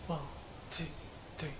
One, two, three.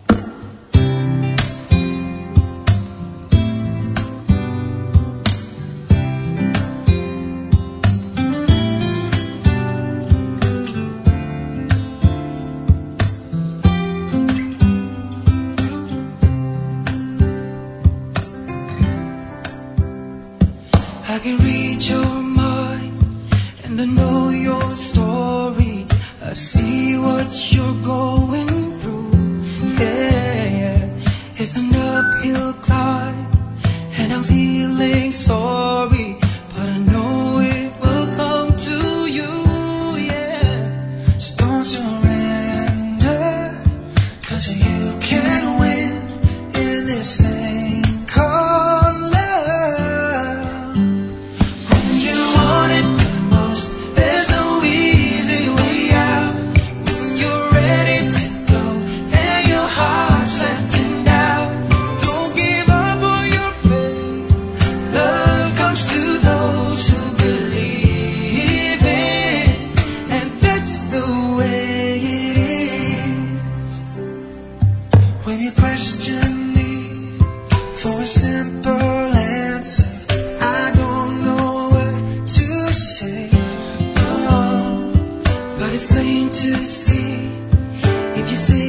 I can read your mind and I know your story. I see what you're going through. Yeah, it's an uphill climb and I'm feeling sorry, but I know it will come to you. Yeah, so don't surrender, 'cause you can win in this thing called love. When you want it the most, there's no easy way out. When you're ready to go and your heart's letting down, don't give up on your faith. Love comes to those who believe in, and that's the way it is. When you question me for a simple answer, I don't know what to say. Oh, but it's plain to see, if you stay